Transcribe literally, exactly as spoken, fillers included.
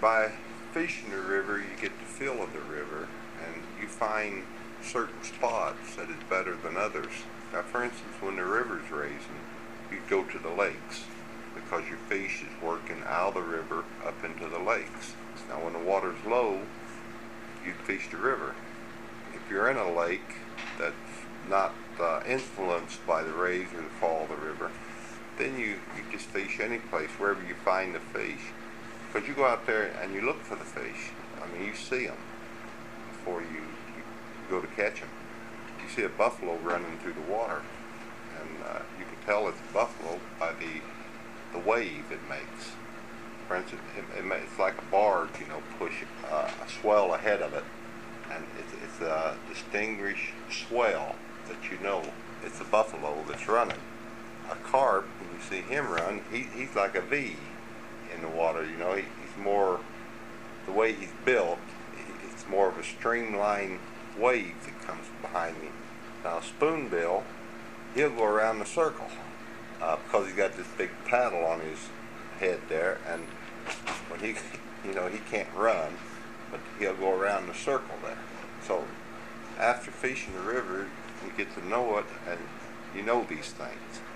by fishing the river, you get the feel of the river, and you find certain spots that is better than others. Now, for instance, when the river's raising, you go to the lakes because your fish is working out of the river up into the lakes. Now, when the water's low, you fish the river. If you're in a lake that's not uh, influenced by the raise or the fall of the river, then you, you just fish any place, wherever you find the fish. Because you go out there and you look for the fish. I mean, you see them before you, you go to catch them. You see a buffalo running through the water, and uh, you can tell it's a buffalo by the the wave it makes. For instance, it, it, it's like a barge, you know, push uh, a swell ahead of it, and it's, it's a distinguished swell that you know it's a buffalo that's running. A carp, when you see him run, he, he's like a V in the water, you know. He, he's more, the way he's built, he, it's more of a streamlined wave that comes behind me. Now, spoonbill, he'll go around the circle uh, because he's got this big paddle on his head there, and when he, you know, he can't run, but he'll go around the circle there. So, after fishing the river, you get to know it, and you know these things.